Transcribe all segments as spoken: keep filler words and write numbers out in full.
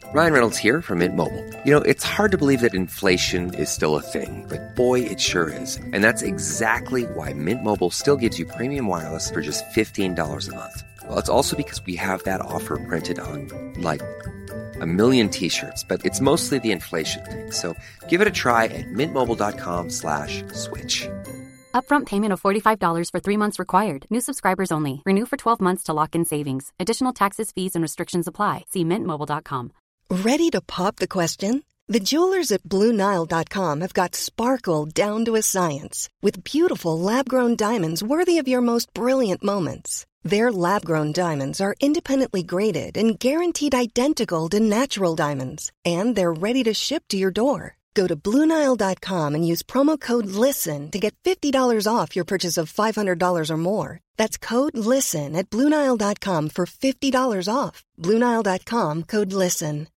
Ryan Reynolds here from Mint Mobile. You know, it's hard to believe that inflation is still a thing, but boy, it sure is. And that's exactly why Mint Mobile still gives you premium wireless for just fifteen dollars a month. Well, it's also because we have that offer printed on, like, a million t-shirts, but it's mostly the inflation thing. So give it a try at mintmobile.com slash switch. Upfront payment of forty-five dollars for three months required. New subscribers only. Renew for twelve months to lock in savings. Additional taxes, fees, and restrictions apply. See mint mobile dot com. Ready to pop the question? The jewelers at Blue Nile dot com have got sparkle down to a science with beautiful lab-grown diamonds worthy of your most brilliant moments. Their lab-grown diamonds are independently graded and guaranteed identical to natural diamonds, and they're ready to ship to your door. Go to Blue Nile dot com and use promo code LISTEN to get fifty dollars off your purchase of five hundred dollars or more. That's code LISTEN at Blue Nile dot com for fifty dollars off. Blue Nile dot com, code LISTEN.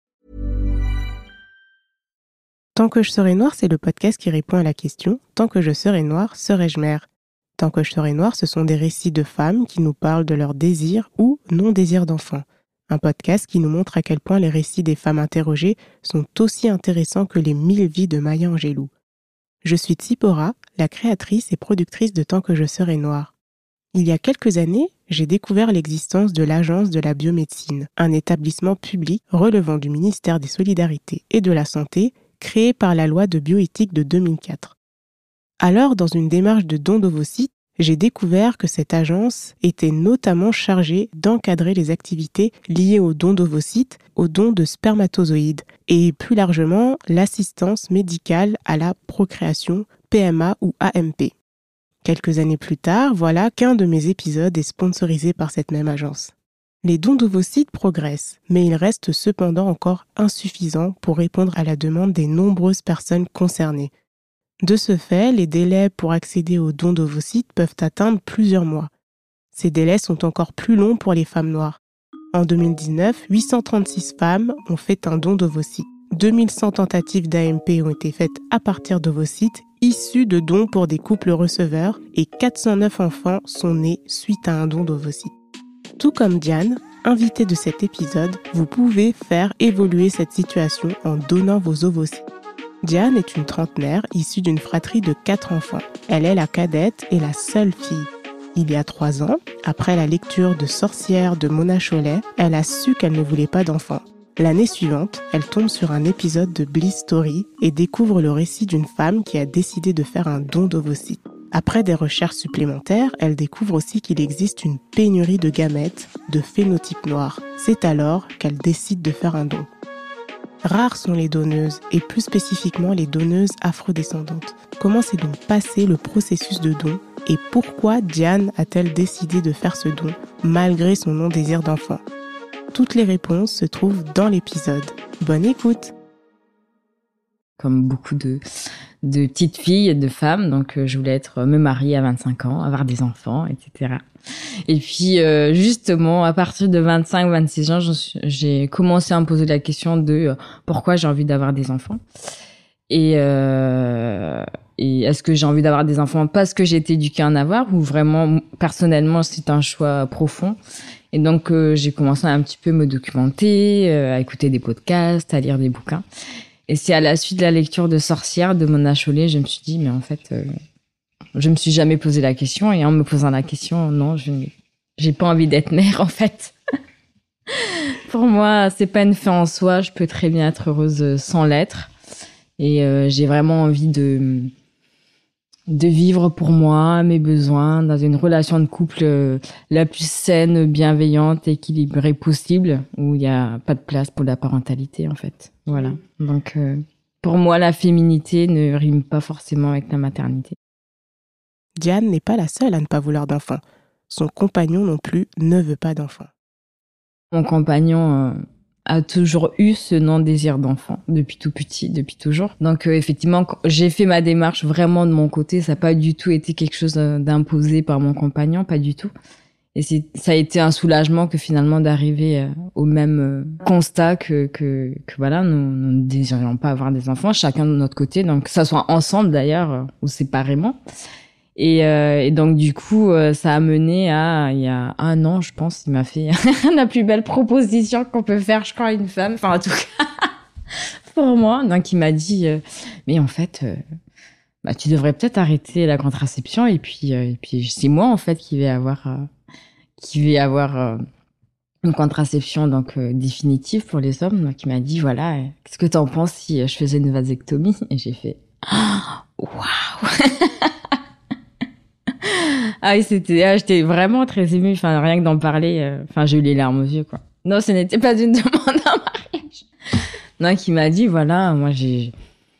Tant que je serai noire, c'est le podcast qui répond à la question « Tant que je serai noire, serai-je mère ?» Tant que je serai noire, ce sont des récits de femmes qui nous parlent de leur désir ou non-désir d'enfant. Un podcast qui nous montre à quel point les récits des femmes interrogées sont aussi intéressants que les mille vies de Maya Angelou. Je suis Tsipora, la créatrice et productrice de Tant que je serai noire. Il y a quelques années, j'ai découvert l'existence de l'Agence de la biomédecine, un établissement public relevant du ministère des Solidarités et de la Santé, créé par la loi de bioéthique de deux mille quatre. Alors, dans une démarche de don d'ovocytes, j'ai découvert que cette agence était notamment chargée d'encadrer les activités liées au don d'ovocytes, au don de spermatozoïdes et plus largement l'assistance médicale à la procréation, P M A ou A M P. Quelques années plus tard, voilà qu'un de mes épisodes est sponsorisé par cette même agence. Les dons d'ovocytes progressent, mais ils restent cependant encore insuffisants pour répondre à la demande des nombreuses personnes concernées. De ce fait, les délais pour accéder aux dons d'ovocytes peuvent atteindre plusieurs mois. Ces délais sont encore plus longs pour les femmes noires. En deux mille dix-neuf, huit cent trente-six femmes ont fait un don d'ovocytes. deux mille cent tentatives d'A M P ont été faites à partir d'ovocytes issus de dons pour des couples receveurs et quatre cent neuf enfants sont nés suite à un don d'ovocytes. Tout comme Diane, invitée de cet épisode, vous pouvez faire évoluer cette situation en donnant vos ovocytes. Diane est une trentenaire issue d'une fratrie de quatre enfants. Elle est la cadette et la seule fille. Il y a trois ans, après la lecture de Sorcière de Mona Chollet, elle a su qu'elle ne voulait pas d'enfants. L'année suivante, elle tombe sur un épisode de Bliss Story et découvre le récit d'une femme qui a décidé de faire un don d'ovocytes. Après des recherches supplémentaires, elle découvre aussi qu'il existe une pénurie de gamètes de phénotype noir. C'est alors qu'elle décide de faire un don. Rares sont les donneuses, et plus spécifiquement les donneuses afrodescendantes. Comment s'est donc passé le processus de don et pourquoi Diane a-t-elle décidé de faire ce don malgré son non-désir d'enfant ? Toutes les réponses se trouvent dans l'épisode. Bonne écoute! Comme beaucoup de, de petites filles et de femmes, donc euh, je voulais être me marier à vingt-cinq ans, avoir des enfants, et cetera. Et puis euh, justement, à partir de vingt-cinq vingt-six ans, j'ai commencé à me poser la question de euh, pourquoi j'ai envie d'avoir des enfants. Et, euh, et est-ce que j'ai envie d'avoir des enfants parce que j'ai été éduquée à en avoir ou vraiment, personnellement, c'est un choix profond. Et donc, euh, j'ai commencé à un petit peu me documenter, euh, à écouter des podcasts, à lire des bouquins. Et c'est à la suite de la lecture de Sorcière de Mona Chollet, je me suis dit, mais en fait, euh, je me suis jamais posé la question. Et en me posant la question, non, je j'ai pas envie d'être mère, en fait. Pour moi, c'est pas une fin en soi. Je peux très bien être heureuse sans l'être. Et euh, j'ai vraiment envie de de vivre pour moi, mes besoins, dans une relation de couple euh, la plus saine, bienveillante, équilibrée possible, où il y a pas de place pour la parentalité, en fait. Voilà. Donc, euh, pour moi, la féminité ne rime pas forcément avec la maternité. Diane n'est pas la seule à ne pas vouloir d'enfant. Son compagnon non plus ne veut pas d'enfant. Mon compagnon euh, a toujours eu ce non-désir d'enfant, depuis tout petit, depuis toujours. Donc euh, effectivement, j'ai fait ma démarche vraiment de mon côté. Ça n'a pas du tout été quelque chose d'imposé par mon compagnon, pas du tout. Et c'est, ça a été un soulagement que finalement d'arriver euh, au même euh, constat que, que, que voilà, nous, nous ne désirions pas avoir des enfants, chacun de notre côté. Donc que ça soit ensemble d'ailleurs, euh, ou séparément. Et, euh, et donc du coup, euh, ça a mené à, il y a un an, je pense, il m'a fait la plus belle proposition qu'on peut faire, je crois, à une femme. Enfin, en tout cas, pour moi. Donc il m'a dit, euh, mais en fait, euh, bah, tu devrais peut-être arrêter la contraception. Et puis, euh, et puis c'est moi en fait qui vais avoir, euh, qui vais avoir euh, une contraception donc euh, définitive pour les hommes. Donc il m'a dit, voilà, euh, qu'est-ce que t'en penses si je faisais une vasectomie? Et j'ai fait, waouh. Ah oui, c'était, ah, j'étais vraiment très émue. Enfin, rien que d'en parler, euh, enfin, j'ai eu les larmes aux yeux, quoi. Non, ce n'était pas une demande en mariage. Non, qui m'a dit, voilà, moi, j'ai,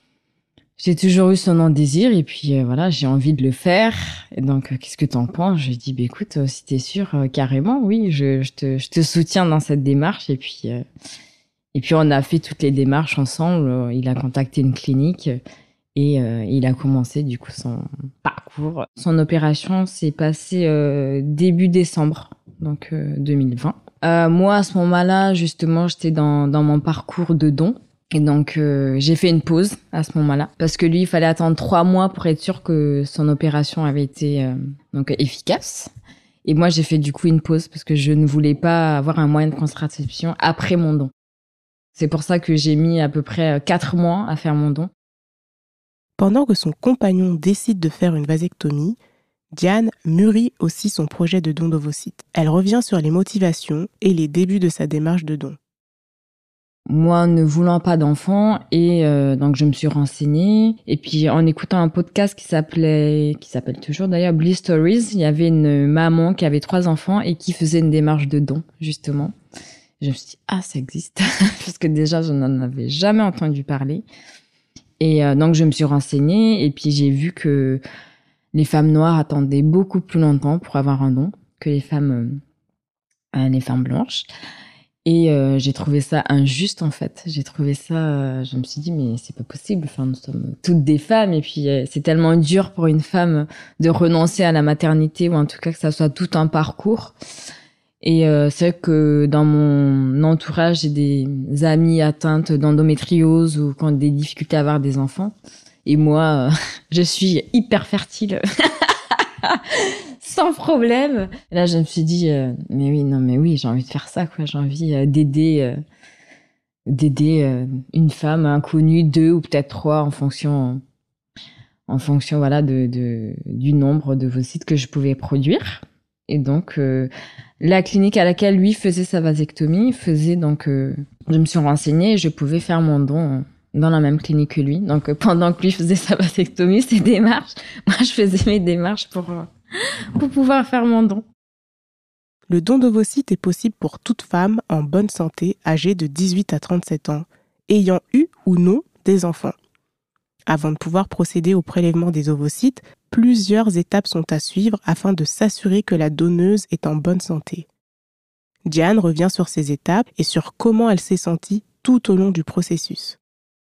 j'ai toujours eu son désir et puis, euh, voilà, j'ai envie de le faire. Et donc, euh, qu'est-ce que t'en penses? Je lui ai dit, bah, écoute, euh, si t'es sûre, euh, carrément, oui, je, je te, je te soutiens dans cette démarche. Et puis, euh, et puis, on a fait toutes les démarches ensemble. Il a contacté une clinique. Et euh, il a commencé du coup son parcours. Son opération s'est passée euh, début décembre, donc euh, deux mille vingt. Euh, moi, à ce moment-là, justement, j'étais dans, dans mon parcours de don. Et donc, euh, j'ai fait une pause à ce moment-là. Parce que lui, il fallait attendre trois mois pour être sûr que son opération avait été euh, donc efficace. Et moi, j'ai fait du coup une pause parce que je ne voulais pas avoir un moyen de contraception après mon don. C'est pour ça que j'ai mis à peu près quatre mois à faire mon don. Pendant que son compagnon décide de faire une vasectomie, Diane mûrit aussi son projet de don d'ovocytes. Elle revient sur les motivations et les débuts de sa démarche de don. Moi, ne voulant pas d'enfants, et euh, donc je me suis renseignée. Et puis en écoutant un podcast qui s'appelait, qui s'appelle toujours d'ailleurs Bliss Stories, il y avait une maman qui avait trois enfants et qui faisait une démarche de don justement. Je me suis dit ah ça existe parce que déjà je n'en avais jamais entendu parler. Et euh, donc, je me suis renseignée et puis j'ai vu que les femmes noires attendaient beaucoup plus longtemps pour avoir un don que les femmes, euh, les femmes blanches. Et euh, j'ai trouvé ça injuste, en fait. J'ai trouvé ça... Euh, je me suis dit, mais c'est pas possible. Enfin, nous sommes toutes des femmes et puis euh, c'est tellement dur pour une femme de renoncer à la maternité ou en tout cas que ça soit tout un parcours. Et euh, c'est vrai que dans mon entourage, j'ai des amies atteintes d'endométriose ou qui ont des difficultés à avoir des enfants. Et moi, euh, je suis hyper fertile, sans problème. Et là, je me suis dit, euh, mais oui, non, mais oui, j'ai envie de faire ça, quoi. J'ai envie euh, d'aider, euh, d'aider euh, une femme inconnue, deux ou peut-être trois, en fonction, en fonction, voilà, de, de du nombre d'ovocytes que je pouvais produire. Et donc, euh, la clinique à laquelle lui faisait sa vasectomie faisait donc, euh, je me suis renseignée et je pouvais faire mon don dans la même clinique que lui. Donc, euh, pendant que lui faisait sa vasectomie, ses démarches, moi, je faisais mes démarches pour, euh, pour pouvoir faire mon don. Le don d'ovocytes est possible pour toute femme en bonne santé âgée de dix-huit à trente-sept ans, ayant eu ou non des enfants. Avant de pouvoir procéder au prélèvement des ovocytes, plusieurs étapes sont à suivre afin de s'assurer que la donneuse est en bonne santé. Diane revient sur ces étapes et sur comment elle s'est sentie tout au long du processus.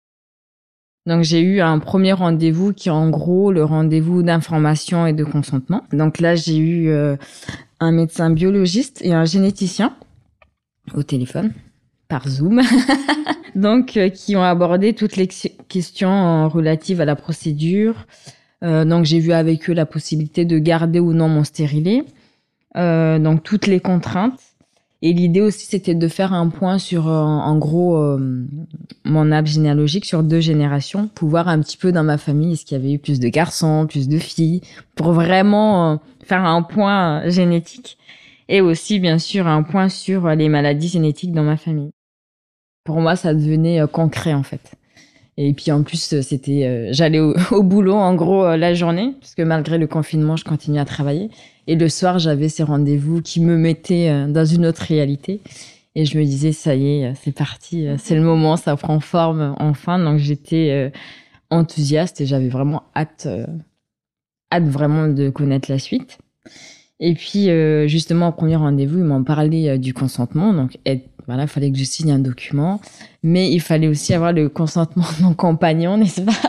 Donc, j'ai eu un premier rendez-vous qui est en gros le rendez-vous d'information et de consentement. Donc là, j'ai eu euh, un médecin biologiste et un généticien au téléphone, par Zoom. Donc, euh, qui ont abordé toutes les questions relatives à la procédure. Euh, donc, j'ai vu avec eux la possibilité de garder ou non mon stérilet. Euh, donc, toutes les contraintes. Et l'idée aussi, c'était de faire un point sur, euh, en gros, euh, mon arbre généalogique sur deux générations, pour voir un petit peu dans ma famille, est-ce qu'il y avait eu plus de garçons, plus de filles, pour vraiment euh, faire un point euh, génétique. Et aussi, bien sûr, un point sur les maladies génétiques dans ma famille. Pour moi, ça devenait euh, concret, en fait. Et puis, en plus, c'était, euh, j'allais au, au boulot, en gros, euh, la journée, parce que malgré le confinement, je continuais à travailler. Et le soir, j'avais ces rendez-vous qui me mettaient euh, dans une autre réalité. Et je me disais, ça y est, c'est parti, euh, c'est le moment, ça prend forme, enfin. Donc, j'étais euh, enthousiaste et j'avais vraiment hâte, euh, hâte vraiment de connaître la suite. Et puis, euh, justement, au premier rendez-vous, ils m'ont parlé euh, du consentement. Donc, être, voilà, il fallait que je signe un document. Mais il fallait aussi avoir le consentement de mon compagnon, n'est-ce pas?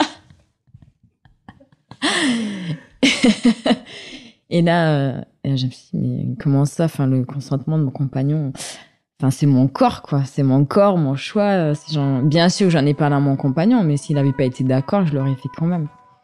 Et là, euh, je me suis dit, mais comment ça? Enfin, le consentement de mon compagnon, enfin, c'est mon corps, quoi. C'est mon corps, mon choix. C'est genre, bien sûr, j'en ai parlé à mon compagnon, mais s'il n'avait pas été d'accord, je l'aurais fait quand même.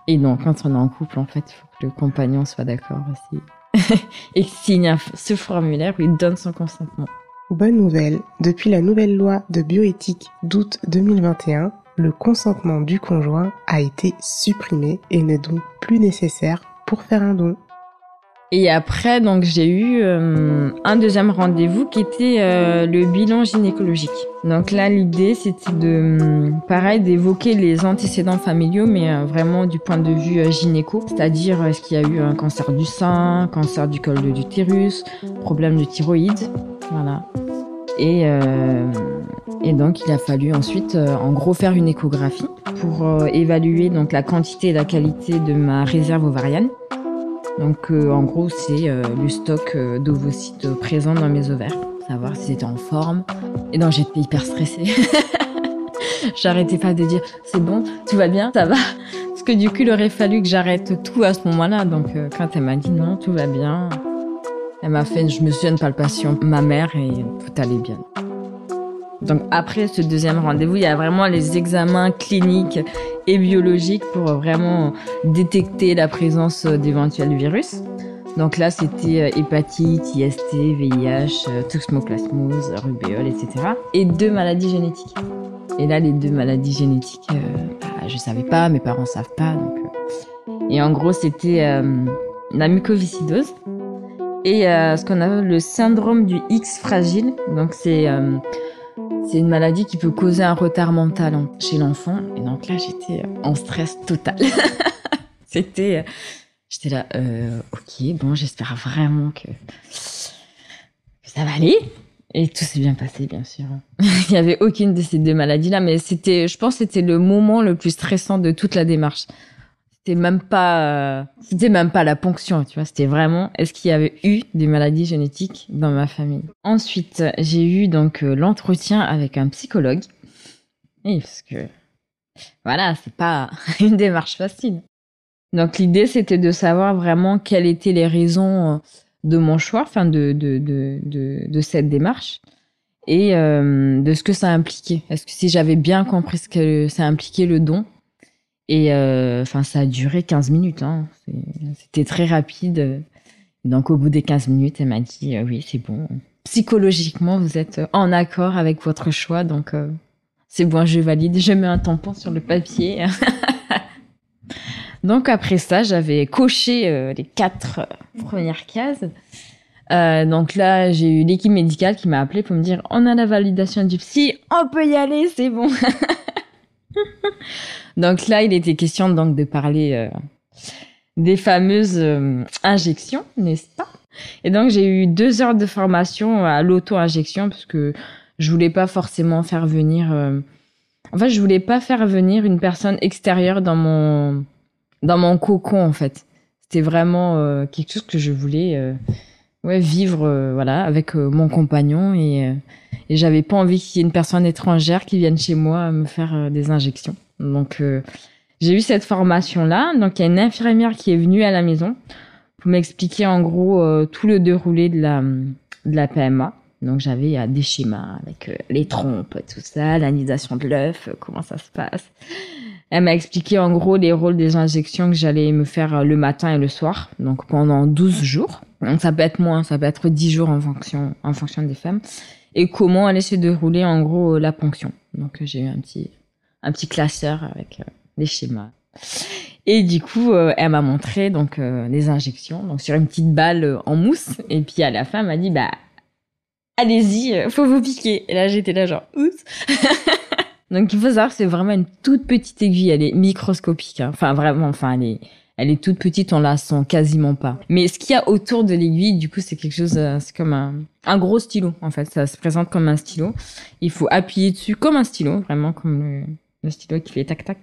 Et donc, quand on est en couple, en fait, il faut que le compagnon soit d'accord aussi. Et qu'il signe un- ce formulaire où il donne son consentement. Bonne nouvelle, depuis la nouvelle loi de bioéthique d'août deux mille vingt et un, le consentement du conjoint a été supprimé et n'est donc plus nécessaire pour faire un don. Et après, donc, j'ai eu euh, un deuxième rendez-vous qui était euh, le bilan gynécologique. Donc là, l'idée, c'était de, pareil, d'évoquer les antécédents familiaux, mais euh, vraiment du point de vue euh, gynéco. C'est-à-dire, est-ce qu'il y a eu un cancer du sein, cancer du col de l'utérus, problème de thyroïde, voilà. Et, euh, et donc, il a fallu ensuite, euh, en gros, faire une échographie pour euh, évaluer donc la quantité et la qualité de ma réserve ovarienne. Donc, euh, en gros, c'est euh, le stock euh, d'ovocytes euh, présents dans mes ovaires, savoir si c'était en forme. Et donc, j'étais hyper stressée. J'arrêtais pas de dire, c'est bon, tout va bien, ça va. Parce que du coup, il aurait fallu que j'arrête tout à ce moment-là. Donc, euh, quand elle m'a dit non, tout va bien, elle m'a fait, je me souviens, une palpation mammaire et tout allait bien. Donc après ce deuxième rendez-vous, il y a vraiment les examens cliniques et biologiques pour vraiment détecter la présence d'éventuels virus. Donc là, c'était hépatite, I S T, V I H, toxoplasmose, rubéole, et cetera. Et deux maladies génétiques. Et là, les deux maladies génétiques, euh, bah, je savais pas, mes parents savent pas. Donc, euh... Et en gros, c'était euh, la mucoviscidose et euh, ce qu'on appelle le syndrome du X fragile. Donc c'est euh, c'est une maladie qui peut causer un retard mental chez l'enfant. Et donc là, j'étais en stress total. C'était, j'étais là, euh, ok, bon, j'espère vraiment que, que ça va aller. Et tout s'est bien passé, bien sûr. Il n'y avait aucune de ces deux maladies-là, mais c'était, je pense, que c'était le moment le plus stressant de toute la démarche. C'était même pas, euh, c'était même pas la ponction, tu vois. C'était vraiment, est-ce qu'il y avait eu des maladies génétiques dans ma famille? Ensuite, j'ai eu donc euh, l'entretien avec un psychologue. Et parce que, voilà, c'est pas une démarche facile. Donc l'idée, c'était de savoir vraiment quelles étaient les raisons de mon choix, enfin de de de de, de cette démarche, et euh, de ce que ça impliquait. Est-ce que si j'avais bien compris ce que ça impliquait le don? Et enfin, euh, ça a duré quinze minutes. Hein. C'était très rapide. Donc, au bout des quinze minutes, elle m'a dit euh, oui, c'est bon. Psychologiquement, vous êtes en accord avec votre choix. Donc, euh, c'est bon, je valide. Je mets un tampon sur le papier. Donc, après ça, j'avais coché euh, les quatre euh, premières cases. Euh, donc là, j'ai eu l'équipe médicale qui m'a appelée pour me dire on a la validation du psy, on peut y aller, c'est bon. Donc là, il était question donc de parler euh, des fameuses euh, injections, n'est-ce pas? Et donc, j'ai eu deux heures de formation à l'auto-injection parce que je voulais pas forcément faire venir... Euh... En fait, je voulais pas faire venir une personne extérieure dans mon, dans mon cocon, en fait. C'était vraiment euh, quelque chose que je voulais euh, ouais, vivre euh, voilà, avec euh, mon compagnon et, euh, et j'avais pas envie qu'il y ait une personne étrangère qui vienne chez moi me faire euh, des injections. Donc, euh, j'ai eu cette formation-là. Donc, il y a une infirmière qui est venue à la maison pour m'expliquer en gros euh, tout le déroulé de la, de la P M A. Donc, j'avais euh, des schémas avec euh, les trompes, tout ça, l'anisation de l'œuf, euh, comment ça se passe. Elle m'a expliqué en gros les rôles des injections que j'allais me faire euh, le matin et le soir. Donc, pendant douze jours. Donc, ça peut être moins, ça peut être dix jours en fonction, en fonction des femmes. Et comment allait se dérouler en gros euh, la ponction. Donc, euh, j'ai eu un petit... un petit classeur avec euh, des schémas. Et du coup, euh, elle m'a montré donc euh, les injections, donc sur une petite balle euh, en mousse. Et puis à la fin, elle m'a dit bah allez-y, euh, faut vous piquer. Et là, j'étais là genre oups. Donc il faut savoir que c'est vraiment une toute petite aiguille, elle est microscopique. Hein. Enfin vraiment, enfin elle est, elle est toute petite, on la sent quasiment pas. Mais ce qu'il y a autour de l'aiguille, du coup, c'est quelque chose, euh, c'est comme un, un gros stylo en fait. Ça se présente comme un stylo. Il faut appuyer dessus comme un stylo, vraiment comme le le stylo qui fait tac tac.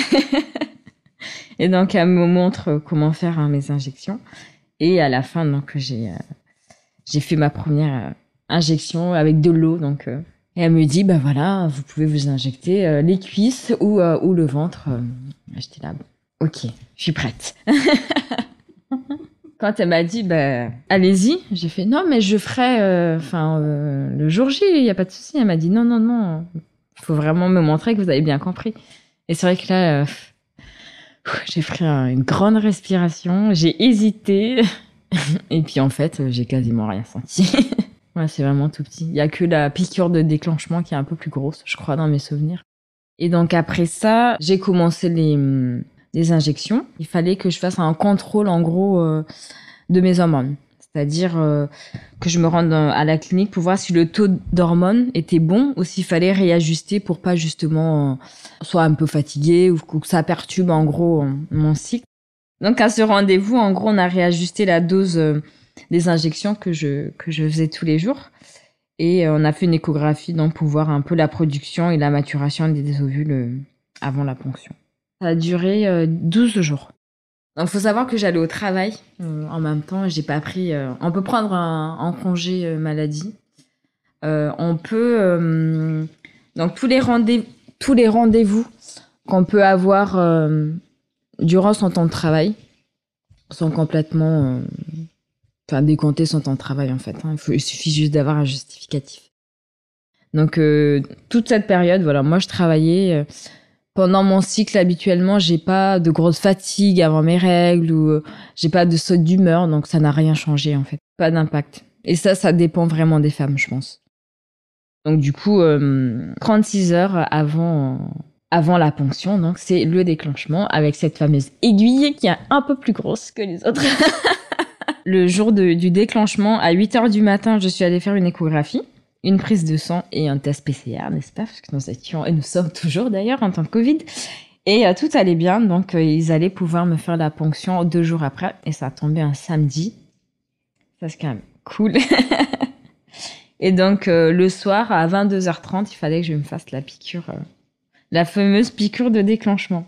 Et donc elle me montre comment faire hein, mes injections. Et à la fin donc j'ai euh, j'ai fait ma première euh, injection avec de l'eau donc euh, et elle me dit bah voilà vous pouvez vous injecter euh, les cuisses ou euh, ou le ventre. Euh, j'étais là bon, ok je suis prête. Quand elle m'a dit bah allez-y, j'ai fait non mais je ferai enfin euh, euh, le jour J, il y a pas de souci. Elle m'a dit non non non. Il faut vraiment me montrer que vous avez bien compris. Et c'est vrai que là, euh, J'ai pris une grande respiration, j'ai hésité. Et puis en fait, j'ai quasiment rien senti. Ouais, c'est vraiment tout petit. Il y a que la piqûre de déclenchement qui est un peu plus grosse, je crois, dans mes souvenirs. Et donc après ça, j'ai commencé les, les injections. Il fallait que je fasse un contrôle, en gros, euh, de mes hormones. C'est-à-dire euh, que je me rende à la clinique pour voir si le taux d'hormones était bon ou s'il fallait réajuster pour pas justement euh, soit un peu fatiguée ou que ça perturbe en gros euh, mon cycle. Donc à ce rendez-vous, en gros, on a réajusté la dose euh, des injections que je que je faisais tous les jours et euh, on a fait une échographie donc pour voir un peu la production et la maturation des ovules euh, avant la ponction. Ça a duré euh, douze jours. Donc, faut savoir que j'allais au travail euh, en même temps. J'ai pas pris. Euh, on peut prendre un, un congé euh, maladie. Euh, on peut euh, donc tous les rendez tous les rendez-vous qu'on peut avoir euh, durant son temps de travail sont complètement, euh, enfin décomptés son temps de travail en fait. Hein. Il, faut, il suffit juste d'avoir un justificatif. Donc euh, toute cette période, voilà, moi je travaillais. Euh, Pendant mon cycle, habituellement, j'ai pas de grosse fatigue avant mes règles ou euh, j'ai pas de saut d'humeur, donc ça n'a rien changé en fait, pas d'impact. Et ça, ça dépend vraiment des femmes, je pense. Donc du coup, euh, trente-six heures avant, avant la ponction, donc c'est le déclenchement avec cette fameuse aiguille qui est un peu plus grosse que les autres. Le jour de, du déclenchement, à huit heures du matin, je suis allée faire une échographie. Une prise de sang et un test P C R, n'est-ce pas? Parce que nous étions, et nous sommes toujours d'ailleurs en temps de Covid. Et euh, tout allait bien, donc euh, ils allaient pouvoir me faire la ponction deux jours après. Et ça a tombé un samedi. Ça, c'est quand même cool. Et donc, euh, le soir, à vingt-deux heures trente, il fallait que je me fasse la piqûre, euh, la fameuse piqûre de déclenchement.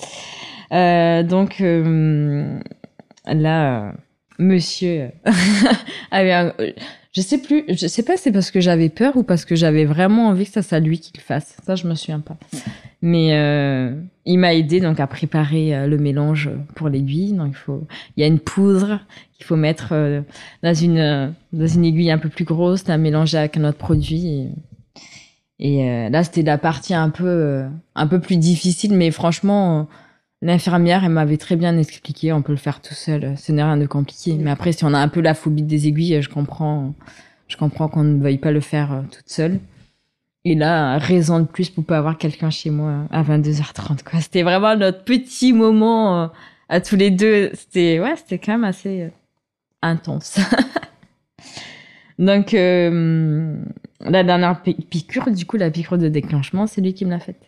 Euh, donc, euh, là, euh, monsieur avait un... Je sais plus, je sais pas si c'est parce que j'avais peur ou parce que j'avais vraiment envie que ça soit lui qui le fasse. Ça, je me souviens pas. Mais euh, il m'a aidé donc à préparer euh, le mélange pour l'aiguille. Donc il faut, il y a une poudre qu'il faut mettre euh, dans une euh, dans une aiguille un peu plus grosse, à mélanger avec un autre produit. Et, et euh, là, c'était la partie un peu euh, un peu plus difficile, mais franchement. Euh, L'infirmière, elle m'avait très bien expliqué, on peut le faire tout seul, ce n'est rien de compliqué. Mais après, si on a un peu la phobie des aiguilles, je comprends, je comprends qu'on ne veuille pas le faire euh, toute seule. Et là, raison de plus pour pas avoir quelqu'un chez moi à vingt-deux heures trente, quoi. C'était vraiment notre petit moment euh, à tous les deux. C'était, ouais, c'était quand même assez euh, intense. Donc, euh, la dernière piqûre, du coup, la piqûre de déclenchement, c'est lui qui me l'a faite.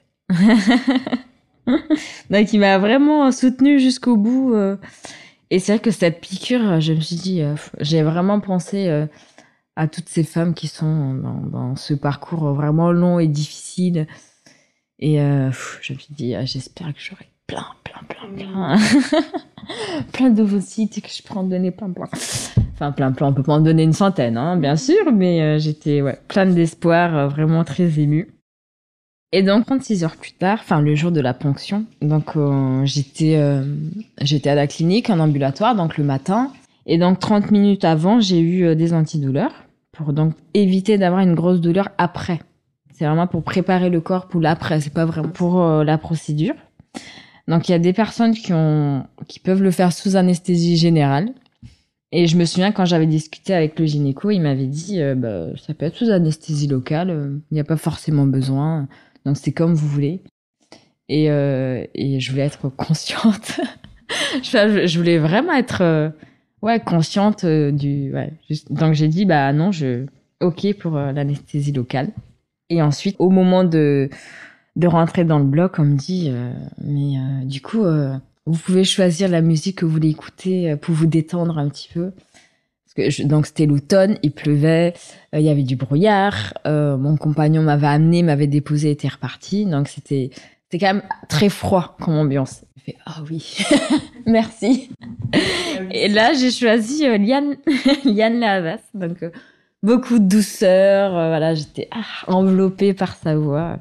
Donc il m'a vraiment soutenue jusqu'au bout euh. et c'est vrai que cette piqûre, je me suis dit euh, j'ai vraiment pensé euh, à toutes ces femmes qui sont dans, dans ce parcours vraiment long et difficile et euh, je me suis dit ah, j'espère que j'aurai plein plein plein plein plein d'ovocytes et que je pourrai en donner plein plein enfin plein plein on peut pas en donner une centaine hein, bien sûr mais euh, j'étais ouais pleine d'espoir, euh, vraiment très émue. Et donc, trente-six heures plus tard, enfin, le jour de la ponction, donc, euh, j'étais, euh, j'étais à la clinique, en ambulatoire, donc le matin. Et donc, trente minutes avant, j'ai eu euh, des antidouleurs pour donc éviter d'avoir une grosse douleur après. C'est vraiment pour préparer le corps pour l'après, c'est pas vraiment pour euh, la procédure. Donc, il y a des personnes qui ont, qui peuvent le faire sous anesthésie générale. Et je me souviens, quand j'avais discuté avec le gynéco, il m'avait dit, euh, bah, ça peut être sous anesthésie locale, il euh, n'y a pas forcément besoin. Donc, c'est comme vous voulez. Et, euh, et je voulais être consciente. je, je voulais vraiment être euh, ouais, consciente euh, du... Ouais, juste, donc, j'ai dit, bah non, je OK pour euh, l'anesthésie locale. Et ensuite, au moment de, de rentrer dans le bloc, on me dit, euh, mais euh, du coup, euh, vous pouvez choisir la musique que vous voulez écouter pour vous détendre un petit peu. Parce que je, donc c'était l'automne, il pleuvait, il euh, y avait du brouillard, euh, mon compagnon m'avait amené, m'avait déposé, était reparti, donc c'était c'était quand même très froid comme ambiance. J'ai fait ah oui, merci. Et là j'ai choisi euh, Liane Liane La Havas, donc euh, beaucoup de douceur, euh, voilà, j'étais ah, enveloppée par sa voix.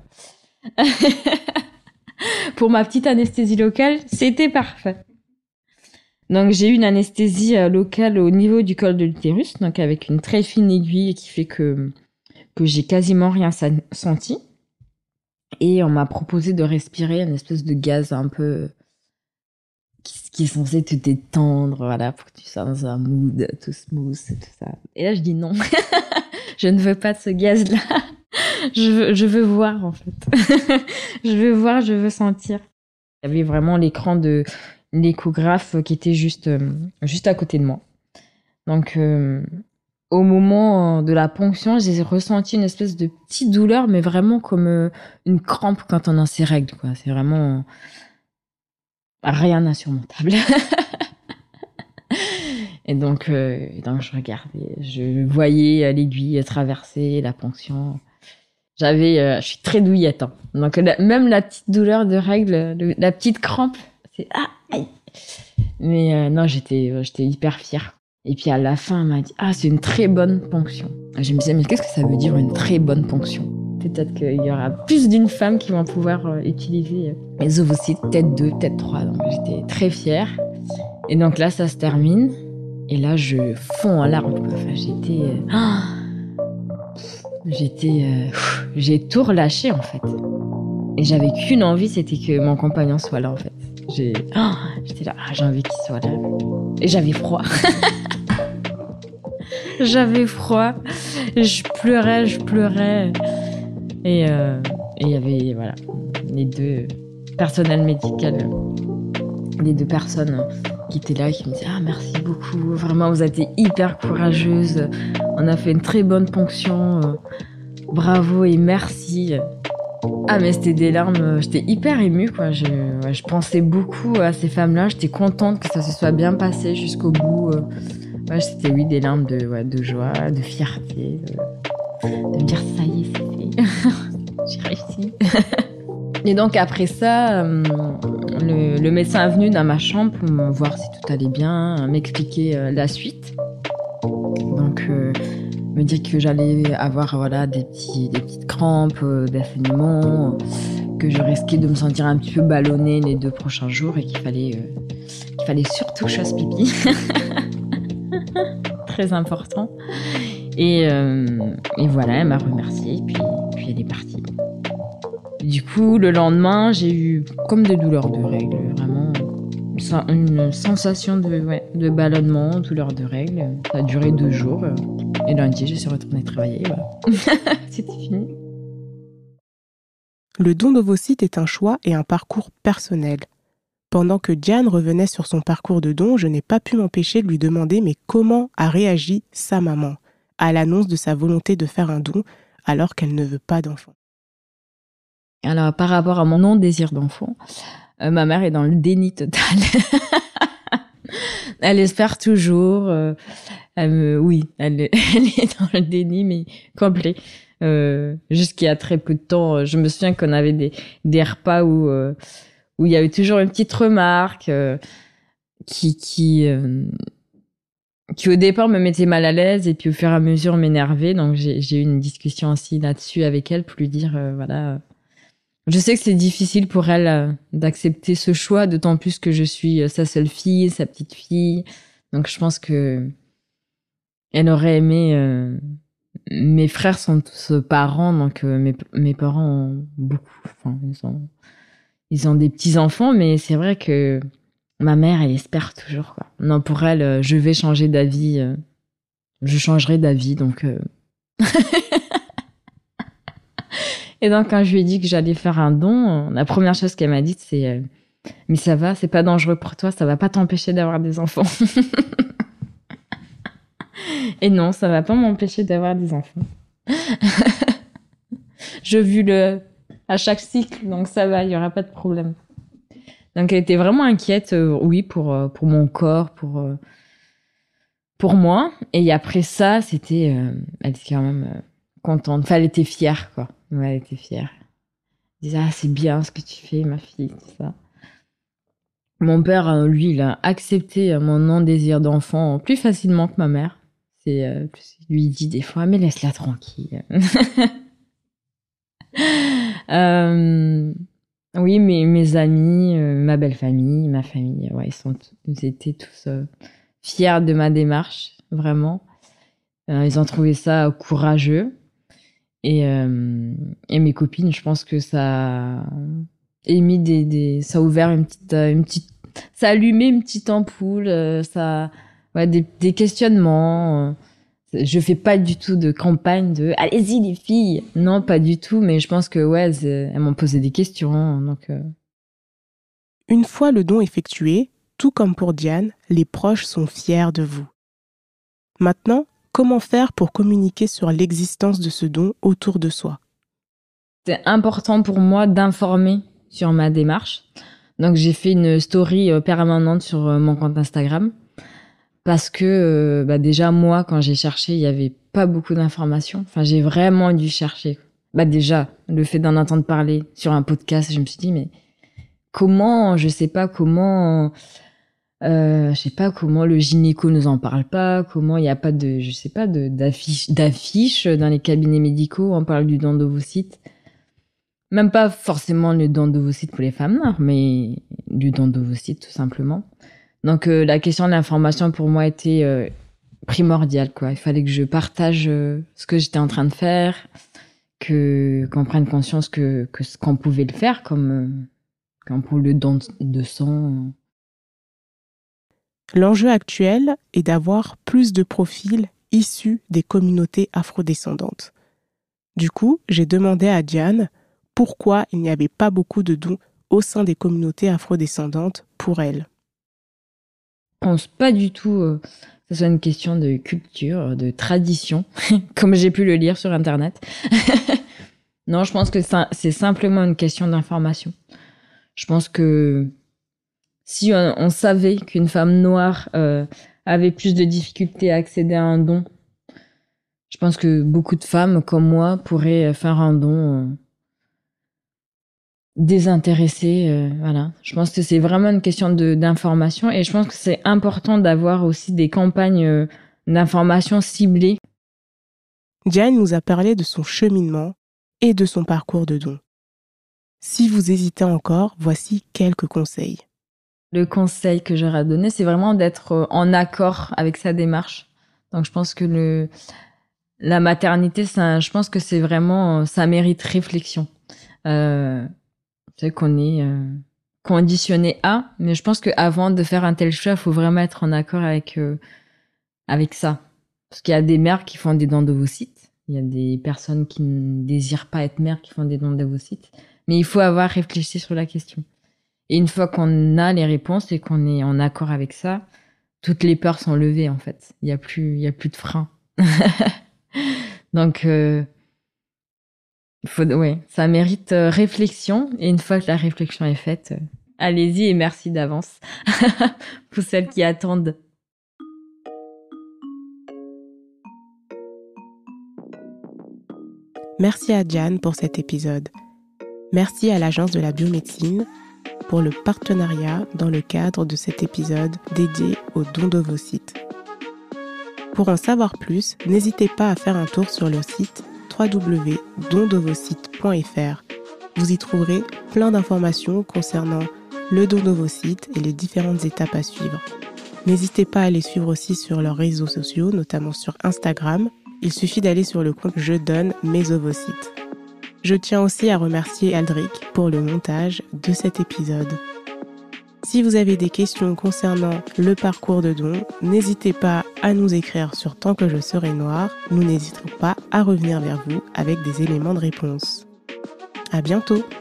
Pour ma petite anesthésie locale, c'était parfait. Donc, j'ai eu une anesthésie euh, locale au niveau du col de l'utérus, donc avec une très fine aiguille qui fait que, que j'ai quasiment rien sa- senti. Et on m'a proposé de respirer une espèce de gaz un peu, qui est censé te détendre, voilà, pour que tu sois dans un mood tout smooth et tout ça. Et là, je dis non. Je ne veux pas de ce gaz-là. Je veux, je veux voir, en fait. Je veux voir, je veux sentir. Il y avait vraiment l'écran de l'échographe qui était juste, euh, juste à côté de moi. Donc, euh, au moment de la ponction, j'ai ressenti une espèce de petite douleur, mais vraiment comme euh, une crampe quand on a ses règles, quoi. C'est vraiment euh, rien d'insurmontable. Et donc, euh, donc, je regardais, je voyais l'aiguille traverser la ponction. J'avais, euh, je suis très douillette, hein. Donc la, même la petite douleur de règle, le, la petite crampe, c'est ah, aïe. Mais euh, non, j'étais, j'étais hyper fière. Et puis à la fin, elle m'a dit ah, c'est une très bonne ponction. Je me disais mais qu'est-ce que ça veut dire une très bonne ponction? Peut-être qu'il y aura plus d'une femme qui vont pouvoir euh, utiliser les ovocytes, peut-être deux, peut-être trois. Donc j'étais très fière. Et donc là, ça se termine. Et là, je fonds en larmes. Enfin, j'étais, euh, ah, j'étais, euh, j'ai tout relâché en fait. Et j'avais qu'une envie, c'était que mon compagnon soit là en fait. J'ai, oh, j'étais là, ah, j'ai envie qu'il soit là. Et j'avais froid. J'avais froid. Je pleurais, je pleurais. Et euh, il y avait voilà les deux personnels médicaux, les deux personnes qui étaient là, qui me disaient ah merci beaucoup, vraiment vous êtes hyper courageuse. On a fait une très bonne ponction. Bravo et merci. Ah mais c'était des larmes, j'étais hyper émue quoi. Je, ouais, je pensais beaucoup à ces femmes-là, j'étais contente que ça se soit bien passé jusqu'au bout. Ouais, c'était oui des larmes de, ouais, de joie, de fierté, de, de me dire ça y est, c'est fait, j'ai réussi. Et donc après ça, le, le médecin est venu dans ma chambre pour me voir si tout allait bien, m'expliquer la suite. Donc euh, me dire que j'allais avoir voilà des petits des petites crampes, euh, des saignements, euh, que je risquais de me sentir un petit peu ballonnée les deux prochains jours et qu'il fallait euh, qu'il fallait surtout que je fasse pipi. Très important. Et euh, et voilà, elle m'a remerciée puis puis elle est partie. Du coup, le lendemain, j'ai eu comme des douleurs de règles, vraiment une sensation de ouais, de ballonnement, douleur de règles. Ça a duré deux jours. Et lundi, je suis retournée travailler. Voilà. C'était fini. Le don d'ovocytes est un choix et un parcours personnel. Pendant que Diane revenait sur son parcours de don, je n'ai pas pu m'empêcher de lui demander mais comment a réagi sa maman à l'annonce de sa volonté de faire un don alors qu'elle ne veut pas d'enfant. Alors, par rapport à mon non-désir d'enfant, euh, ma mère est dans le déni total. Elle espère toujours. Euh, elle me, oui, elle, elle est dans le déni, mais complet. Euh, jusqu'il y a très peu de temps, je me souviens qu'on avait des, des repas où, euh, où il y avait toujours une petite remarque euh, qui, qui, euh, qui au départ me mettait mal à l'aise et puis au fur et à mesure m'énervait. Donc j'ai, j'ai eu une discussion aussi là-dessus avec elle pour lui dire, euh, voilà... Je sais que c'est difficile pour elle euh, d'accepter ce choix, d'autant plus que je suis sa seule fille, sa petite fille. Donc je pense que elle aurait aimé. Euh... Mes frères sont tous parents, donc euh, mes mes parents ont beaucoup. Enfin, ils ont ils ont des petits enfants, mais c'est vrai que ma mère, elle espère toujours quoi. Non, pour elle, euh, je vais changer d'avis. Euh... Je changerai d'avis, donc. Euh... Et donc, quand je lui ai dit que j'allais faire un don, la première chose qu'elle m'a dite, c'est euh, « Mais ça va, c'est pas dangereux pour toi, ça va pas t'empêcher d'avoir des enfants. » Et non, ça va pas m'empêcher d'avoir des enfants. Je vis le à chaque cycle, donc ça va, il y aura pas de problème. Donc, elle était vraiment inquiète, euh, oui, pour, euh, pour mon corps, pour, euh, pour moi. Et après ça, c'était... Euh, elle était quand même... Euh, contente. Enfin, elle était fière, quoi. Ouais, elle était fière. Elle disait, ah, c'est bien ce que tu fais, ma fille, tout ça. Mon père, lui, il a accepté mon non-désir d'enfant plus facilement que ma mère. C'est, euh, il lui dit des fois, mais laisse-la tranquille. euh, oui, mais mes amis, euh, ma belle famille, ma famille, ouais, ils, sont, ils étaient tous euh, fiers de ma démarche, vraiment. Euh, ils ont trouvé ça courageux. Et, euh, et mes copines, je pense que ça a émis des, des, ça a ouvert une petite, une petite ça allumait une petite ampoule, euh, ça, ouais, des, des questionnements. Euh, je fais pas du tout de campagne de allez-y les filles. Non, pas du tout, mais je pense que ouais, elles m'ont posé des questions. Donc, euh... Une fois le don effectué, tout comme pour Diane, les proches sont fiers de vous. Maintenant, comment faire pour communiquer sur l'existence de ce don autour de soi ? C'est important pour moi d'informer sur ma démarche. Donc, j'ai fait une story permanente sur mon compte Instagram parce que euh, bah déjà, moi, quand j'ai cherché, il n'y avait pas beaucoup d'informations. Enfin, j'ai vraiment dû chercher. Bah déjà, le fait d'en entendre parler sur un podcast, je me suis dit, mais comment, je sais pas comment... Euh, je sais pas comment le gynéco nous en parle pas, comment il y a pas de, je sais pas, de, d'affiches, d'affiches dans les cabinets médicaux, on parle du don d'ovocytes. Même pas forcément le don d'ovocytes pour les femmes noires, mais du don d'ovocytes tout simplement. Donc euh, la question de l'information pour moi était euh, primordiale, quoi. Il fallait que je partage euh, ce que j'étais en train de faire, que qu'on prenne conscience que, que qu'on pouvait le faire, comme, euh, comme pour le don de sang. L'enjeu actuel est d'avoir plus de profils issus des communautés afrodescendantes. Du coup, j'ai demandé à Diane pourquoi il n'y avait pas beaucoup de dons au sein des communautés afrodescendantes pour elle. Je pense pas du tout euh, que ce soit une question de culture, de tradition, comme j'ai pu le lire sur Internet. Non, je pense que c'est simplement une question d'information. Je pense que si on, on savait qu'une femme noire euh, avait plus de difficultés à accéder à un don, je pense que beaucoup de femmes comme moi pourraient faire un don euh, désintéressé. Euh, voilà. Je pense que c'est vraiment une question de, d'information et je pense que c'est important d'avoir aussi des campagnes euh, d'information ciblées. Diane nous a parlé de son cheminement et de son parcours de don. Si vous hésitez encore, voici quelques conseils. Le conseil que j'aurais à donner, c'est vraiment d'être en accord avec sa démarche. Donc, je pense que le, la maternité, ça, je pense que c'est vraiment, ça mérite réflexion. Euh, c'est vrai qu'on est euh, conditionné à, mais je pense qu'avant de faire un tel choix, il faut vraiment être en accord avec, euh, avec ça. Parce qu'il y a des mères qui font des dons d'ovocytes. Il y a des personnes qui ne désirent pas être mères qui font des dons d'ovocytes. Mais il faut avoir réfléchi sur la question. Et une fois qu'on a les réponses et qu'on est en accord avec ça, toutes les peurs sont levées, en fait. Il n'y a plus, il y a plus de frein. Donc, euh, faut, ouais, ça mérite réflexion. Et une fois que la réflexion est faite, euh, allez-y et merci d'avance pour celles qui attendent. Merci à Diane pour cet épisode. Merci à l'Agence de la biomédecine pour le partenariat dans le cadre de cet épisode dédié au don d'ovocytes. Pour en savoir plus, n'hésitez pas à faire un tour sur le site w w w point don d'ovocytes point f r. Vous y trouverez plein d'informations concernant le don d'ovocytes et les différentes étapes à suivre. N'hésitez pas à les suivre aussi sur leurs réseaux sociaux, notamment sur Instagram. Il suffit d'aller sur le compte « Je donne mes ovocytes ». Je tiens aussi à remercier Aldric pour le montage de cet épisode. Si vous avez des questions concernant le parcours de don, n'hésitez pas à nous écrire sur Tant que je serai noire. Nous n'hésiterons pas à revenir vers vous avec des éléments de réponse. À bientôt!